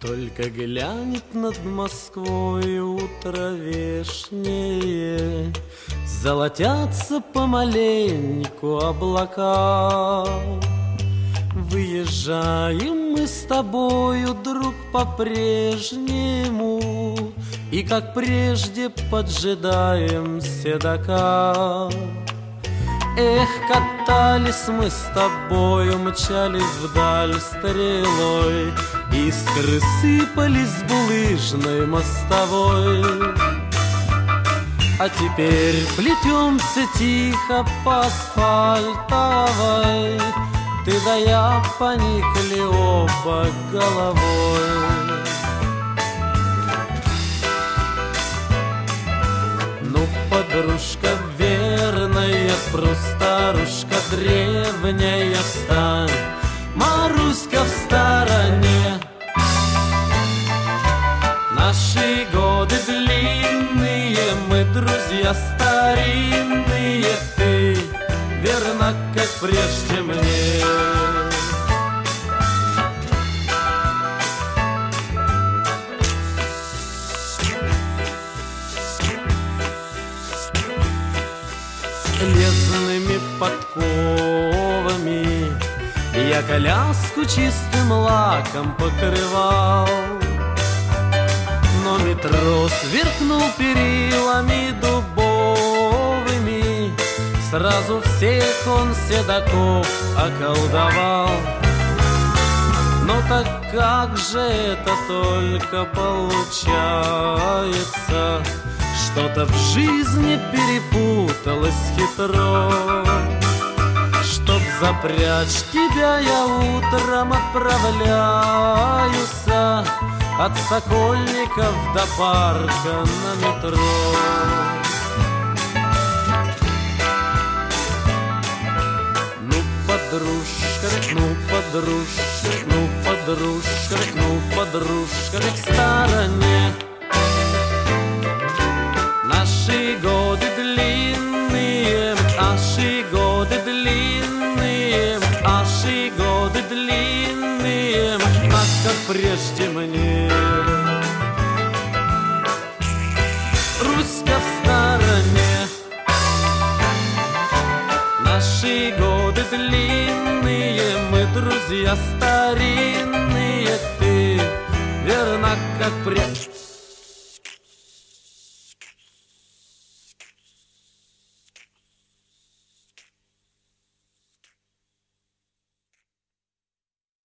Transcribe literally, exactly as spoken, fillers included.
Только глянет над Москвой утро вешнее, золотятся помаленьку облака. Выезжаем мы с тобою, друг, по-прежнему, и, как прежде, поджидаем седока. Эх, катались мы с тобою, мчались вдаль стрелой, искры сыпались с булыжной мостовой. А теперь плетемся тихо по асфальтовой, ты да я поникли оба головой. Ну, подружка верная, прустарушка древняя, встань, Маруська в стороне. Наши годы длинные, мы друзья старинные, ты верна, как прежде мне. Железными подковами я коляску чистым лаком покрывал, но метро сверкнул перилами дубовыми, сразу всех он седаков околдовал. Но так как же это только получается, что-то в жизни перепуталось хитро. Чтоб запрячь тебя, я утром отправляюсь от Сокольников до парка на метро. Ну, подружка, ну, подружка, ну, подружка, ну, подружка, к стороне. Наши годы длинные, наши годы длинные, наши годы длинные, а как прежде мне. Руська в стороне. Наши годы длинные, мы друзья старинные, ты верна, как прежде.